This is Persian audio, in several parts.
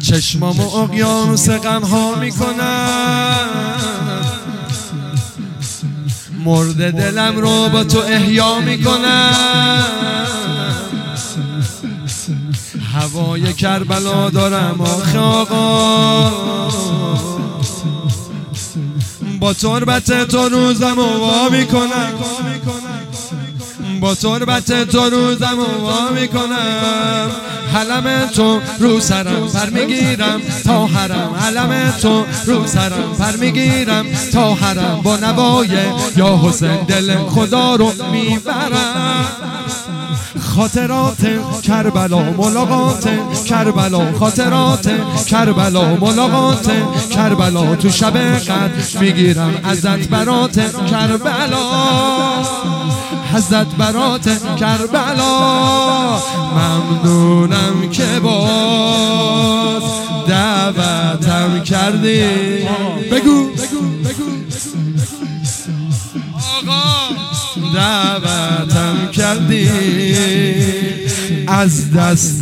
چشمامو اقیانوس غمها میکنم، مرده دلم رو با تو احیا میکنم. هوای کربلا دارم آخه آقا، با تربت تو روزم وا میکنم، با تربت تو روزم وا میکنم. حلم تو رو سرم پر میگیرم تا حرم، حلم تو رو سرم پر میگیرم تا حرم. با نوای یا حسین دل خدا رو میبرم. خاطرات کربلا ملاقات کربلا، خاطرات کربلا ملاقات کربلا. تو شب قدر میگیرم ازت برات کربلا، ازت برات کربلا. ممنونم که باز دعوتم کردی. بگو آقا، دعوتم کردی، از دست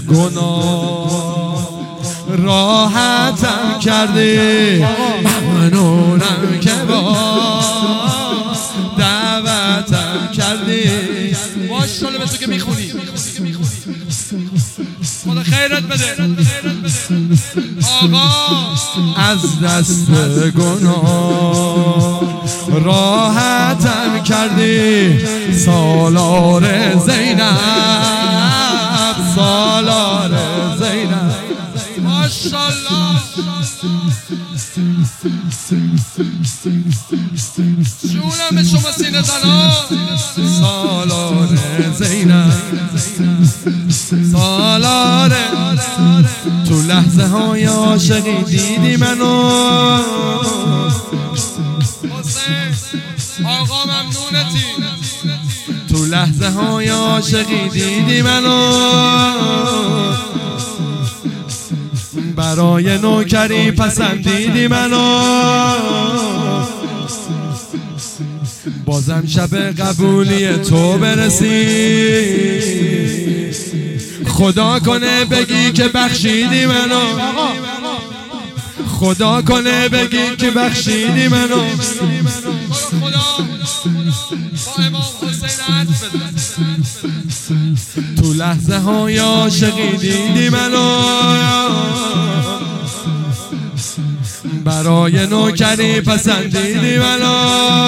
گناه راحتم کردی. ممنونم که باز دعوتم کردی. ماشاءالله به تو که میخونی، خدا خیرت بده آقا. از دست گناه راحتم کردی. سالار زینب، سالار زینب، ماشاءالله. جونم به شما سینه زنان. سالار زینب، سالار. تو لحظه های عاشقی دیدی منو آقا، ممنونتی. تو لحظه های عاشقی دیدی منو، برای نوکری پسندیدی منو. بازم شب قبولی تو برسی، خدا کنه بگی که بخشیدی منو، خدا کنه بگی که بخشیدی منو. تو لحظه های عاشقی دیدی منو، برای نوکری پسندیدی منو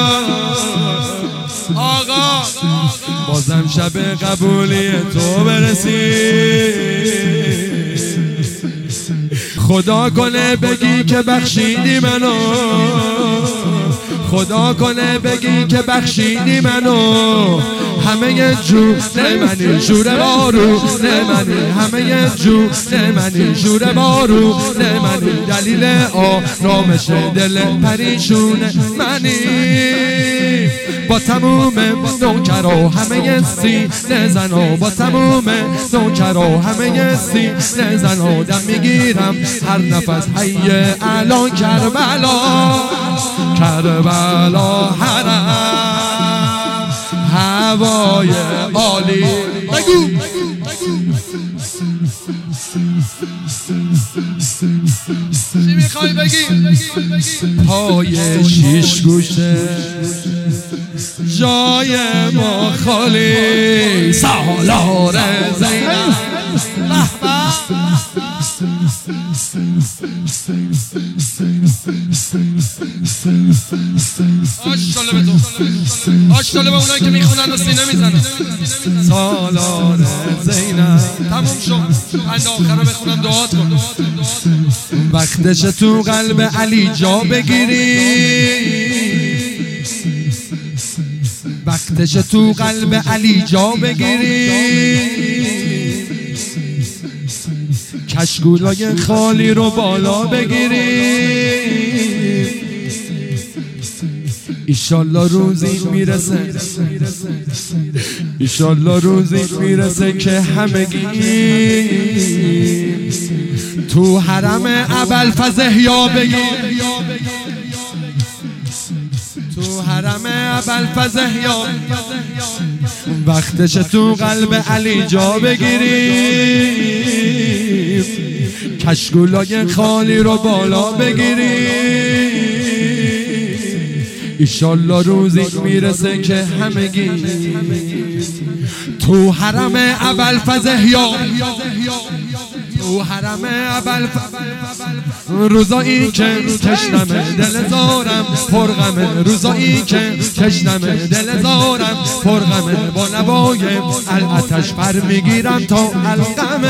آقا. بازم شب قبولی تو برسی، خدا کنه بگی که بخشیدی منو، خدا کنه بگی که بخشیدی منو. همه جون منی جور بارو منی، همه جون منی جور بارو منی. دلیل آرامش دل پریشون منی. با تموم نوکرا همه سینه زنا، با تموم نوکرا همه سینه زنا. دم میگیرم هر نفس حی الان کربلا، کربلا حرم هوای عالی. بگو چی میخوای بگی؟ پای شیش گوشه جای ما خالی. سالار زینب آشتاله به تو، آشتاله به اونایی که میخونن و سینه میزنن. سالار زینب تموم شد. اند آخر رو بخونم دعات کن. وقتش تو قلب علی جا بگیری، وقتش تو قلب علی جا بگیری. کشگولای خالی رو بالا بگیری. ایشالله روزی میرسه، ایشالله روزی میرسه که همگی تو حرم ابوالفضل احیا بگیر، تو حرم ابوالفضل احیا. وقتش تو قلب علی جا بگیری. کشگولای خالی رو بالا بگیری، ایشالله روزی میرسه که همگی تو حرم ابوالفضل یا تو حرم ابوالفضل، روزایی که تشنمه دل زارم پرغمه، روزایی که تشنمه دل زارم پرغمه، با نوای العطش پر میگیرم تا القمه،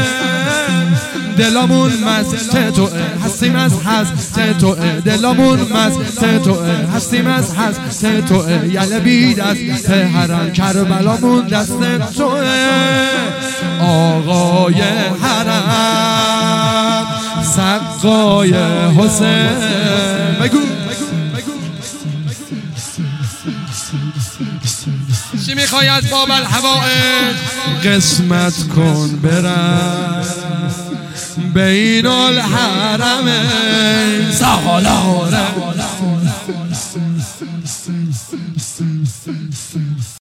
دلمون مست توه هستیم از هست توه، دلمون مست توه هستیم از هست توه، یله بی دست حرم کربلامون دست توه، آقای حرم سقای حسین. بگو چی میخوای از باب الحوائج؟ قسمت کن برم بین الحرم سالاره.